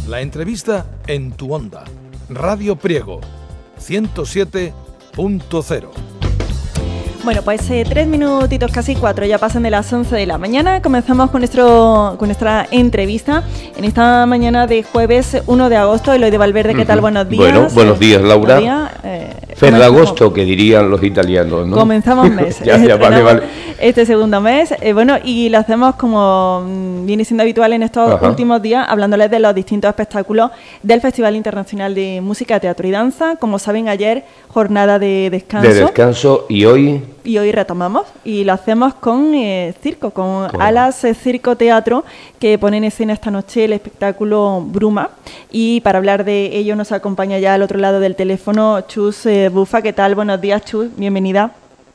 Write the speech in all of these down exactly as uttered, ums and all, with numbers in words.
La entrevista en tu onda. Radio Priego, ciento siete punto cero. Bueno, pues eh, tres minutitos, casi cuatro, ya pasan de las once de la mañana. Comenzamos con nuestro con nuestra entrevista en esta mañana de jueves uno de agosto. Eloy de Valverde, ¿qué tal? Buenos días. Bueno, buenos días, Laura. Buenos días. Eh, Ferragosto, que dirían los italianos, ¿no? Comenzamos mes. ya, ya, vale, vale. Este segundo mes, eh, bueno, y lo hacemos como mm, viene siendo habitual en estos Ajá. últimos días, hablándoles de los distintos espectáculos del Festival Internacional de Música, Teatro y Danza. Como saben, ayer jornada de descanso. De descanso, y hoy... Y hoy retomamos, y lo hacemos con eh, circo, con bueno. Alas eh, Circo Teatro, que pone en escena esta noche el espectáculo Bruma. Y para hablar de ello nos acompaña ya al otro lado del teléfono Chus eh, Bufa. ¿Qué tal? Buenos días, Chus, bienvenida.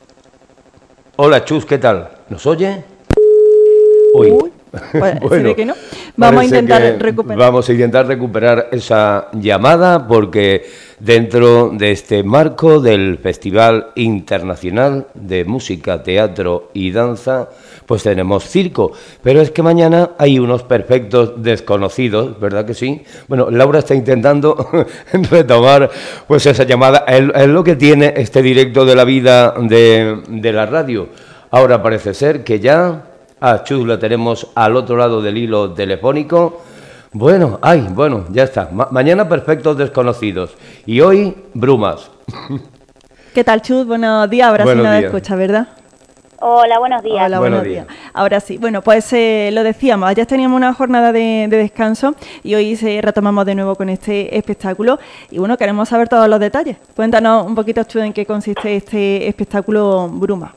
Hola, Chus, ¿qué tal? ¿Nos oye? Uy. Uy. Pues, bueno, se ve que no. Vamos a intentar recuperar. Vamos a intentar recuperar esa llamada, porque dentro de este marco del Festival Internacional de Música, Teatro y Danza, pues tenemos circo. Pero es que mañana hay unos perfectos desconocidos, ¿verdad que sí? Bueno, Laura está intentando retomar pues esa llamada. Es, es lo que tiene este directo de la vida de, de la radio. Ahora parece ser que ya... Ah, Chus, lo tenemos al otro lado del hilo telefónico. Bueno, ay, bueno, ya está. Ma- mañana perfectos desconocidos. Y hoy, brumas. ¿Qué tal, Chus? Buenos días. Ahora buenos sí nos días. escucha, ¿verdad? Hola, buenos días. Hola, buenos, buenos días. días. Ahora sí. Bueno, pues eh, lo decíamos, ayer teníamos una jornada de, de descanso y hoy se retomamos de nuevo con este espectáculo. Y bueno, queremos saber todos los detalles. Cuéntanos un poquito, Chus, en qué consiste este espectáculo Bruma.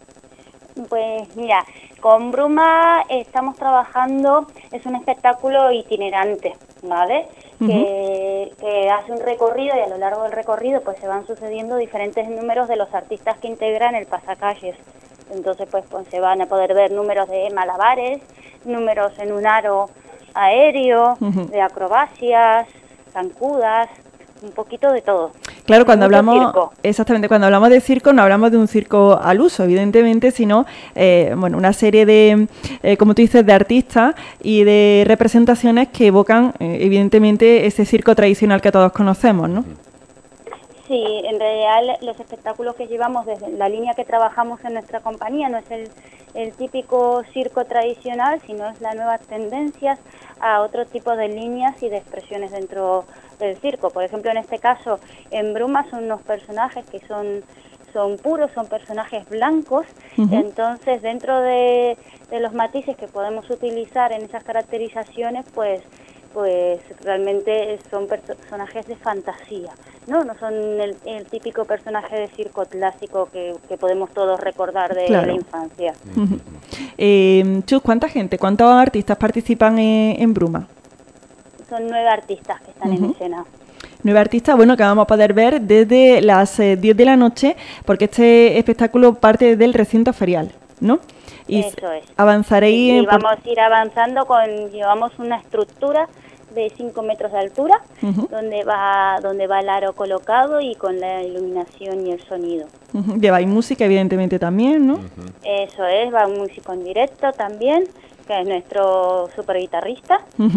Pues mira, con Bruma estamos trabajando, es un espectáculo itinerante, ¿vale? Uh-huh. que, que hace un recorrido, y a lo largo del recorrido pues se van sucediendo diferentes números de los artistas que integran el pasacalles. Entonces pues, pues se van a poder ver números de malabares, números en un aro aéreo, uh-huh. de acrobacias, zancudas, un poquito de todo. Claro, cuando hablamos circo. exactamente cuando hablamos de circo no hablamos de un circo al uso, evidentemente, sino eh, bueno, una serie de, eh, como tú dices, de artistas y de representaciones que evocan eh, evidentemente ese circo tradicional que todos conocemos, ¿no? Sí, en realidad los espectáculos que llevamos desde la línea que trabajamos en nuestra compañía no es el, el típico circo tradicional, sino es las nuevas tendencias a otro tipo de líneas y de expresiones dentro del circo. Por ejemplo, en este caso, en Bruma son unos personajes que son, son puros, son personajes blancos, uh-huh. entonces dentro de, de los matices que podemos utilizar en esas caracterizaciones, pues pues realmente son personajes de fantasía, ¿no? No son el, el típico personaje de circo clásico que, que podemos todos recordar de claro. la infancia. Uh-huh. eh, Chus, ¿cuánta gente, cuántos artistas participan en, en Bruma? Son nueve artistas que están uh-huh. en escena. Nueve artistas, bueno, que vamos a poder ver desde las eh, diez de la noche, porque este espectáculo parte del recinto ferial, ¿no? Y eso es. Avanzaréis... Y, y vamos a ir avanzando con... Llevamos una estructura de cinco metros de altura, uh-huh. donde va donde va el aro colocado y con la iluminación y el sonido. Uh-huh. Lleváis música, evidentemente, también, ¿no? Uh-huh. Eso es, va un músico en directo también, que es nuestro super guitarrista, uh-huh.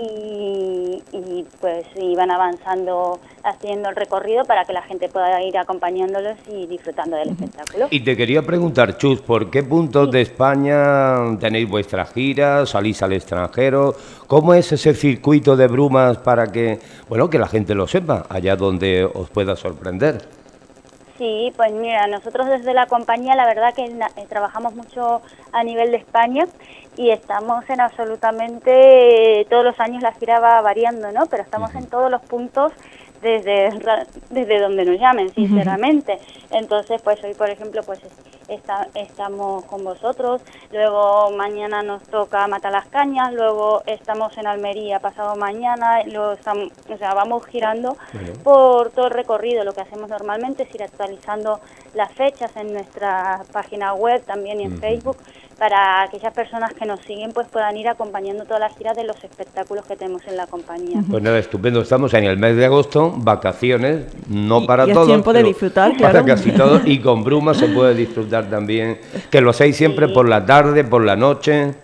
y, y pues iban avanzando, haciendo el recorrido para que la gente pueda ir acompañándolos y disfrutando del uh-huh. espectáculo. Y te quería preguntar, Chus, ¿por qué puntos sí. de España tenéis vuestra gira, salís al extranjero? ¿Cómo es ese circuito de brumas para que, bueno, que la gente lo sepa, allá donde os pueda sorprender? Sí, pues mira, nosotros desde la compañía la verdad que na- trabajamos mucho a nivel de España y estamos en absolutamente, todos los años la gira va variando, ¿no? Pero estamos uh-huh. en todos los puntos desde desde donde nos llamen, sinceramente. Uh-huh. Entonces, pues hoy, por ejemplo, pues está, estamos con vosotros, luego mañana nos toca Matalascañas, luego estamos en Almería pasado mañana, luego estamos, o sea, vamos girando uh-huh. por todo el recorrido. Lo que hacemos normalmente es ir actualizando las fechas en nuestra página web, también y en uh-huh. Facebook, para aquellas personas que nos siguen pues puedan ir acompañando todas las giras de los espectáculos que tenemos en la compañía. Pues nada, estupendo. Estamos en el mes de agosto, vacaciones, no y, para y todos, es tiempo de disfrutar, para claro. casi todos, y con Bruma se puede disfrutar también, que lo hacéis siempre sí. por la tarde, por la noche.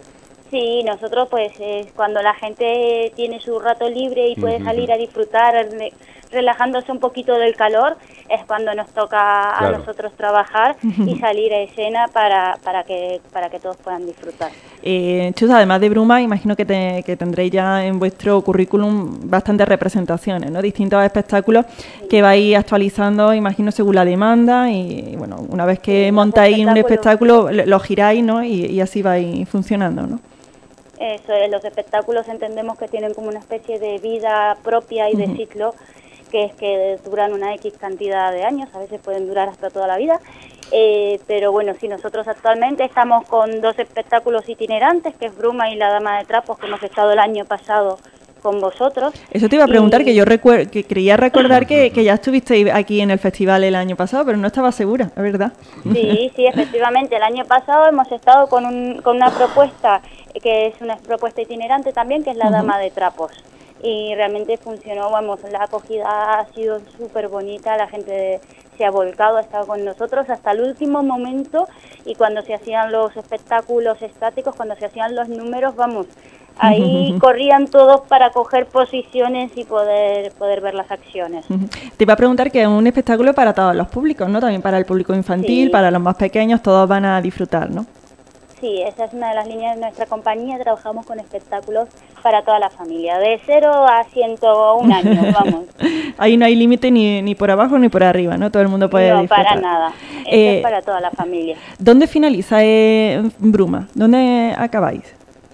Sí, nosotros pues eh, cuando la gente tiene su rato libre y puede salir a disfrutar re, relajándose un poquito del calor, es cuando nos toca claro. a nosotros trabajar y salir a escena para, para, que, para que todos puedan disfrutar. Eh, Chus, además de Bruma, imagino que, te, que tendréis ya en vuestro currículum bastantes representaciones, ¿no? Distintos espectáculos sí. que vais actualizando, imagino, según la demanda y, bueno, una vez que sí, montáis un espectáculo, lo giráis, ¿no? Y, y así vais funcionando, ¿no? Eso es, los espectáculos entendemos que tienen como una especie de vida propia y de uh-huh. ciclo, que es que duran una X cantidad de años, a veces pueden durar hasta toda la vida, eh, pero bueno, sí, nosotros actualmente estamos con dos espectáculos itinerantes, que es Bruma y La Dama de Trapos, que hemos estado el año pasado con vosotros. Eso te iba a preguntar, y... que yo recuer- que creía recordar que, que ya estuvisteis aquí en el festival el año pasado, pero no estaba segura, ¿es verdad? Sí, sí, efectivamente, el año pasado hemos estado con, un, con una propuesta, que es una propuesta itinerante también, que es La uh-huh. Dama de Trapos. Y realmente funcionó, vamos, la acogida ha sido súper bonita, la gente se ha volcado, ha estado con nosotros hasta el último momento, y cuando se hacían los espectáculos estáticos, cuando se hacían los números, vamos, ahí uh-huh. corrían todos para coger posiciones y poder poder ver las acciones. Uh-huh. Te iba a preguntar que es un espectáculo para todos los públicos, ¿no? También para el público infantil, sí. para los más pequeños, todos van a disfrutar, ¿no? Sí, esa es una de las líneas de nuestra compañía, trabajamos con espectáculos para toda la familia, de cero a ciento un años, vamos. Ahí no hay límite ni, ni por abajo ni por arriba, ¿no? Todo el mundo puede No, disfrutar. para nada, eso eh, es para toda la familia. ¿Dónde finaliza eh, Bruma? ¿Dónde acabáis?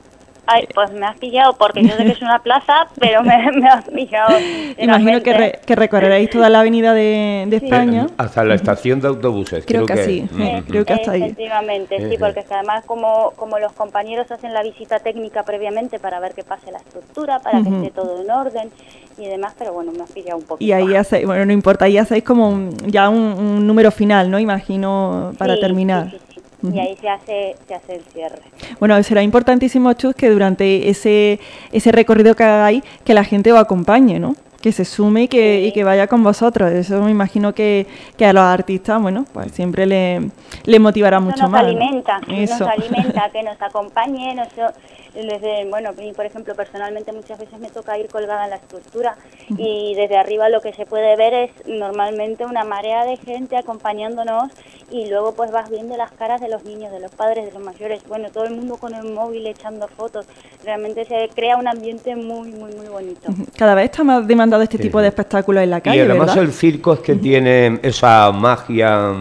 Ay, pues me has pillado, porque yo sé que es una plaza, pero me, me has pillado. Imagino que, re, que recorreréis toda la avenida de, de sí. España. Hasta la estación de autobuses. Creo, creo que, que sí, uh-huh. creo que hasta ahí. Efectivamente, sí, porque es que además como, como los compañeros hacen la visita técnica previamente para ver que pase la estructura, para uh-huh. que esté todo en orden y demás, pero bueno, me has pillado un poquito. Y ahí hacéis, bueno, no importa, ahí hacéis como un, ya un, un número final, ¿no? Imagino, para sí, terminar. Sí, sí, sí. Y ahí se hace se hace el cierre. Bueno, será importantísimo, Chus, que durante ese ese recorrido que hagáis, que la gente os acompañe, ¿no? Que se sume y que, sí. y que vaya con vosotros. Eso me imagino que, que a los artistas, bueno, pues siempre le, le motivará eso mucho nos más. Alimenta, ¿no? Eso nos alimenta, que nos acompañe, nos, desde, bueno, por ejemplo, personalmente muchas veces me toca ir colgada en la estructura uh-huh. y desde arriba lo que se puede ver es normalmente una marea de gente acompañándonos, y luego pues vas viendo las caras de los niños, de los padres, de los mayores, bueno, todo el mundo con el móvil echando fotos. Realmente se crea un ambiente muy, muy, muy bonito. Cada vez está más demandado este sí. tipo de espectáculos en la calle, y además ¿verdad? El circo es que tiene esa magia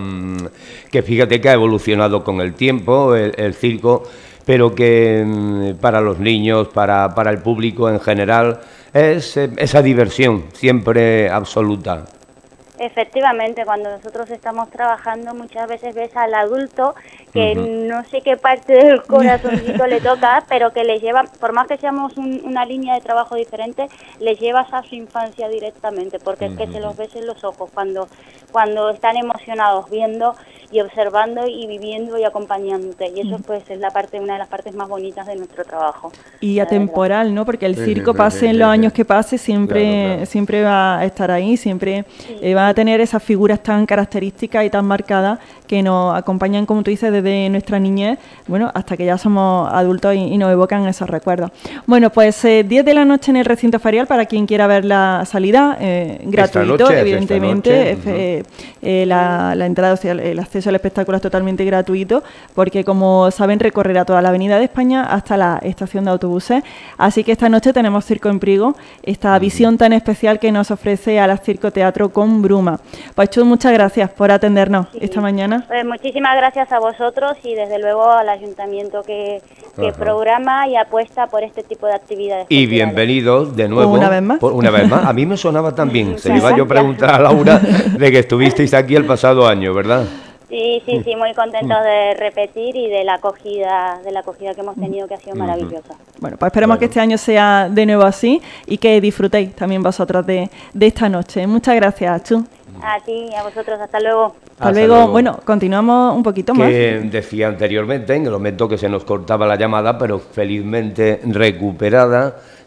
que fíjate que ha evolucionado con el tiempo, el, el circo, pero que para los niños, para, para el público en general, es esa diversión siempre absoluta. Efectivamente, cuando nosotros estamos trabajando muchas veces ves al adulto que uh-huh. no sé qué parte del corazoncito le toca, pero que le lleva, por más que seamos un, una línea de trabajo diferente, le llevas a su infancia directamente, porque uh-huh. es que se los ves en los ojos cuando, cuando están emocionados viendo y observando y viviendo y acompañándote, y eso uh-huh. pues es la parte, una de las partes más bonitas de nuestro trabajo. Y atemporal, ¿no? Porque el circo, pase en los años que pase, siempre, claro, claro. siempre va a estar ahí, siempre sí. eh, va a tener esas figuras tan características y tan marcadas que nos acompañan, como tú dices, desde nuestra niñez, bueno, hasta que ya somos adultos y, y nos evocan esos recuerdos. Bueno, pues eh, diez de la noche en el recinto ferial para quien quiera ver la salida, eh, gratuito, noche, evidentemente, eh, eh, la, la entrada, o sea, el acceso al espectáculo es totalmente gratuito, porque como saben recorrerá toda la avenida de España hasta la estación de autobuses, así que esta noche tenemos Circo en Priego, esta uh-huh. visión tan especial que nos ofrece a la Circo Teatro con Bruma. Pues Chus, muchas gracias por atendernos sí. esta mañana. Pues muchísimas gracias a vosotros y desde luego al ayuntamiento que, que programa y apuesta por este tipo de actividades. Y bienvenidos de nuevo. Una vez más. Por una vez más. A mí me sonaba también. Se le iba yo a preguntar a Laura de que estuvisteis aquí el pasado año, ¿verdad? Sí, sí, sí, muy contentos de repetir y de la acogida, de la acogida que hemos tenido, que ha sido maravillosa. Bueno, pues esperemos bueno. que este año sea de nuevo así y que disfrutéis también vosotros de, de esta noche. Muchas gracias, Chus. A ti y a vosotros, hasta luego. Hasta, hasta luego. luego. Bueno, continuamos un poquito más. Que decía anteriormente, en el momento que se nos cortaba la llamada, pero felizmente recuperada,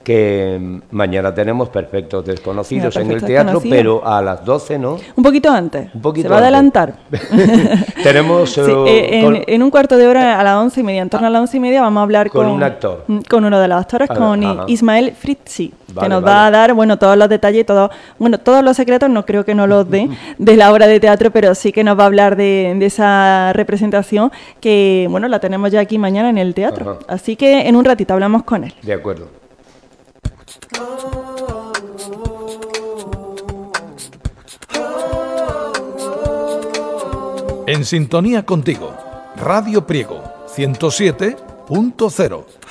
que mañana tenemos Perfectos Desconocidos Mira, en el Perfectos teatro, Desconocidos. pero a las doce, ¿no? Un poquito antes. Un poquito Se va a adelantar. Tenemos Sí, eh, eh, en, con, en un cuarto de hora, a las once y media, en torno a las once y media, vamos a hablar con con, un actor. con uno de los actores, A con ver, ajá. Ismael Fritzi, Vale, que nos vale. va a dar, bueno, todos los detalles, todo, bueno, todos los secretos, no creo que nos los dé de la obra de teatro, pero sí que nos va a hablar de, de esa representación que, bueno, la tenemos ya aquí mañana en el teatro. Ajá. Así que en un ratito hablamos con él. De acuerdo. En sintonía contigo, Radio Priego ciento siete punto cero.